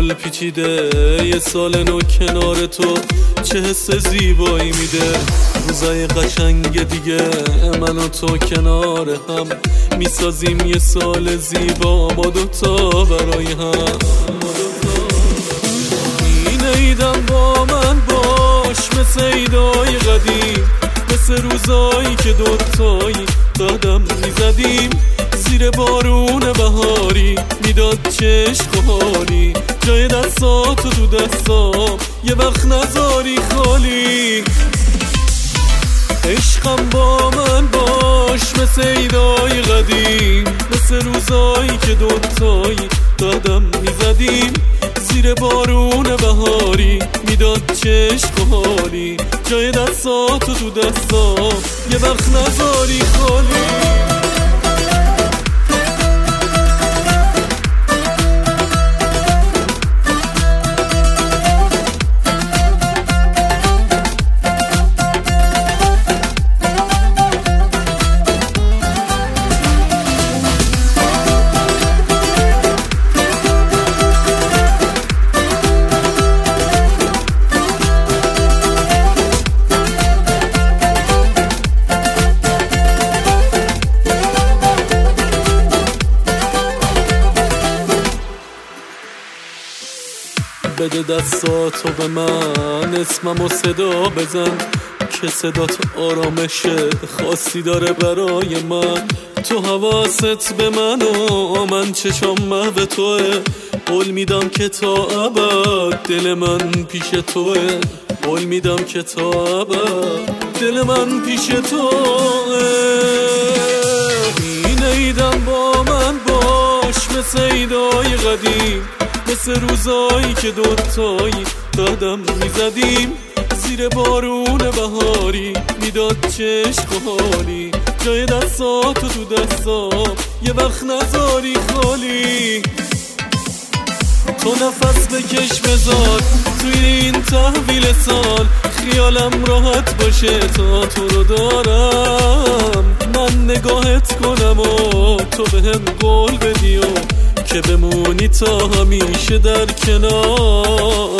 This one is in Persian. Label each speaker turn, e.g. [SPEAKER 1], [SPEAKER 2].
[SPEAKER 1] دل پیچیده، یه سال نو کنار تو چه حس زیبایی میده. روزای قشنگ دیگه من و تو کنار هم میسازیم یه سال زیبا ما دوتا برای هم. اینیدم با من باش مثل ایدای قدیم، مثل روزایی که دوتایی قدم میزدیم زیر بارون بهاری، میداد چشق و حالی جای دستاتو تو دستام یه وقت نذاری خالی. عشقم با من باش مثل ایدای قدیم، مثل روزایی که دوتایی قدم میزدیم زیر بارون بهاری، میداد چشق و حالی جای دستاتو تو دستام یه وقت نذاری خالی. بده دستاتو به من، اسممو صدا بزن که صدات آرامشه خاصی داره برای من. تو حواست به من و من چشام محو توه، قول میدم که تا ابد دل من پیش توه، قول میدم که تا ابد دل من پیش توه. اینیدم با من باش مثل ایدای قدیم، مثل روزایی که دوتایی قدم میزدیم زیر بارون بهاری، میداد چشق و حالی جای دستاتو تو دستام یه وقت نذاری خالی. تو نفس بکش بذار توی این تحویل سال، خیالم راحت باشه تا تو رو دارم. من نگاهت کنم و تو بهم قول بدی و که بمونی تا همیشه در کنار.